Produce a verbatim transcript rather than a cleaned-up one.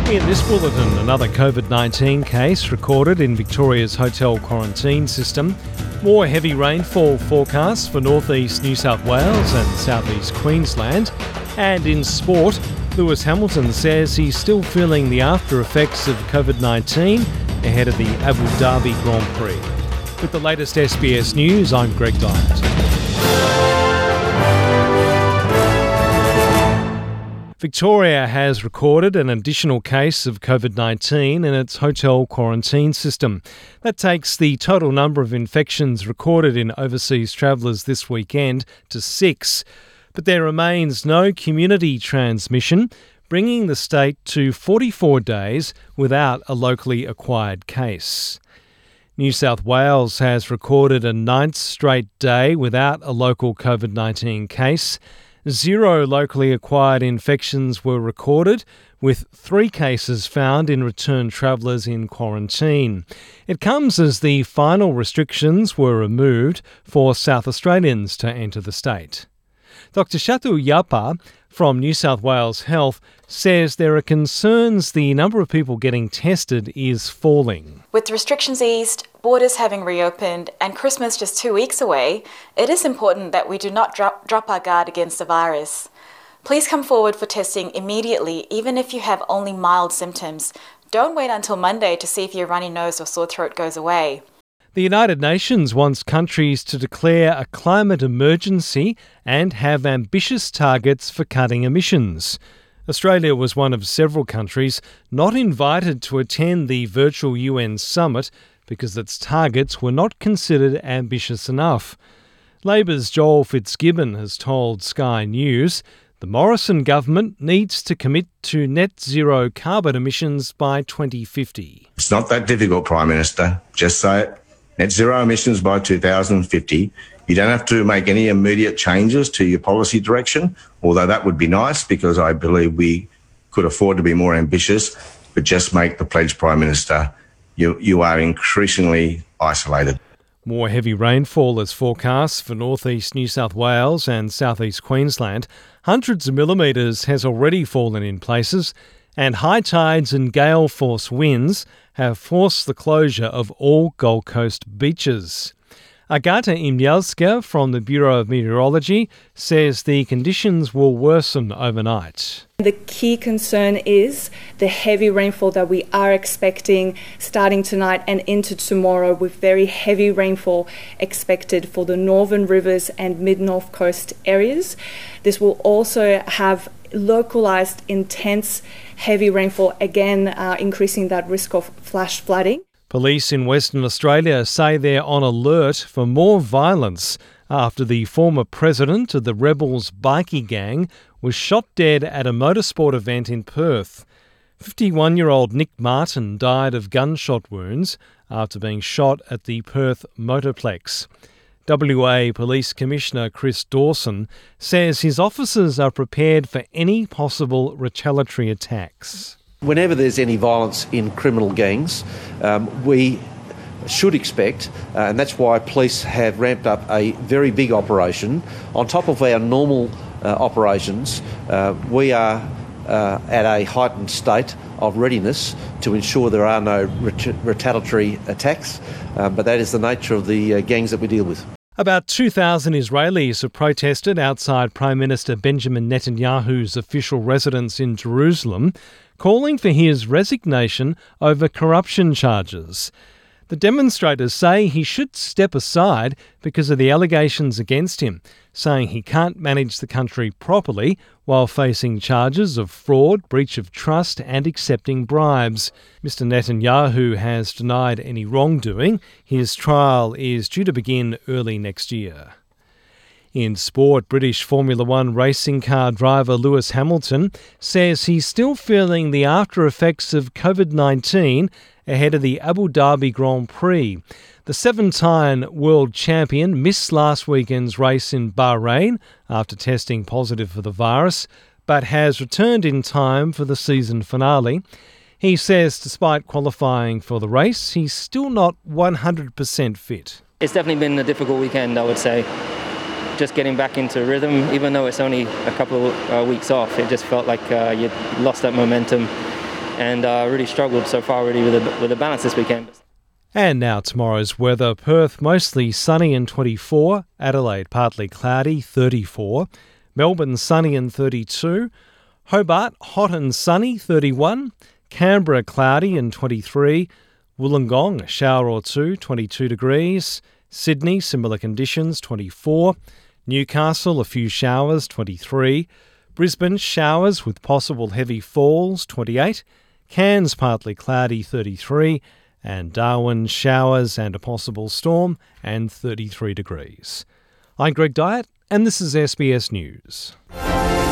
In this bulletin, another COVID nineteen case recorded in Victoria's hotel quarantine system. More heavy rainfall forecast for northeast New South Wales and southeast Queensland. And in sport, Lewis Hamilton says he's still feeling the after effects of COVID nineteen ahead of the Abu Dhabi Grand Prix. With the latest S B S News, I'm Greg Dyett. Victoria has recorded an additional case of COVID nineteen in its hotel quarantine system. That takes the total number of infections recorded in overseas travellers this weekend to six. But there remains no community transmission, bringing the state to forty-four days without a locally acquired case. New South Wales has recorded a ninth straight day without a local COVID nineteen case. Zero locally acquired infections were recorded, with three cases found in returned travellers in quarantine. It comes as the final restrictions were removed for South Australians to enter the state. Doctor Shatu Yapa from New South Wales Health says there are concerns the number of people getting tested is falling. With restrictions eased, borders having reopened and Christmas just two weeks away, it is important that we do not drop, drop our guard against the virus. Please come forward for testing immediately, even if you have only mild symptoms. Don't wait until Monday to see if your runny nose or sore throat goes away. The United Nations wants countries to declare a climate emergency and have ambitious targets for cutting emissions. Australia was one of several countries not invited to attend the virtual U N summit because its targets were not considered ambitious enough. Labor's Joel Fitzgibbon has told Sky News the Morrison government needs to commit to net zero carbon emissions by twenty fifty. It's not that difficult, Prime Minister. Just say it. Net zero emissions by two thousand fifty. You don't have to make any immediate changes to your policy direction, although that would be nice because I believe we could afford to be more ambitious, but just make the pledge, Prime Minister. You, you are increasingly isolated. More heavy rainfall is forecast for northeast New South Wales and southeast Queensland. Hundreds of millimetres has already fallen in places, and high tides and gale force winds have forced the closure of all Gold Coast beaches. Agata Imyalska from the Bureau of Meteorology says the conditions will worsen overnight. The key concern is the heavy rainfall that we are expecting starting tonight and into tomorrow, with very heavy rainfall expected for the northern rivers and mid-north coast areas. This will also have localised intense heavy rainfall, again uh, increasing that risk of flash flooding. Police in Western Australia say they're on alert for more violence after the former president of the Rebels bikie gang was shot dead at a motorsport event in Perth. fifty-one-year-old Nick Martin died of gunshot wounds after being shot at the Perth Motorplex. W A Police Commissioner Chris Dawson says his officers are prepared for any possible retaliatory attacks. Whenever there's any violence in criminal gangs, um, we should expect, uh, and that's why police have ramped up a very big operation. On top of our normal uh, operations, uh, we are uh, at a heightened state of readiness to ensure there are no ret- retaliatory attacks, uh, but that is the nature of the uh, gangs that we deal with. About two thousand Israelis have protested outside Prime Minister Benjamin Netanyahu's official residence in Jerusalem, calling for his resignation over corruption charges. The demonstrators say he should step aside because of the allegations against him, saying he can't manage the country properly while facing charges of fraud, breach of trust and accepting bribes. Mister Netanyahu has denied any wrongdoing. His trial is due to begin early next year. In sport, British Formula One racing car driver Lewis Hamilton says he's still feeling the after effects of COVID nineteen ahead of the Abu Dhabi Grand Prix. The seven-time world champion missed last weekend's race in Bahrain after testing positive for the virus, but has returned in time for the season finale. He says despite qualifying for the race, he's still not one hundred percent fit. It's definitely been a difficult weekend, I would say. Just getting back into rhythm, even though it's only a couple of uh, weeks off, it just felt like uh, you'd lost that momentum. and uh, really struggled so far really with the, with the balance this weekend. And now tomorrow's weather. Perth mostly sunny and twenty-four. Adelaide partly cloudy, thirty-four. Melbourne sunny and thirty-two. Hobart hot and sunny, thirty-one. Canberra cloudy and twenty-three. Wollongong a shower or two, twenty-two degrees. Sydney similar conditions, twenty-four. Newcastle a few showers, twenty-three. Brisbane showers with possible heavy falls, twenty-eight. Cairns partly cloudy, thirty-three. And Darwin showers and a possible storm, and thirty-three degrees. I'm Greg Dyett, and this is S B S News.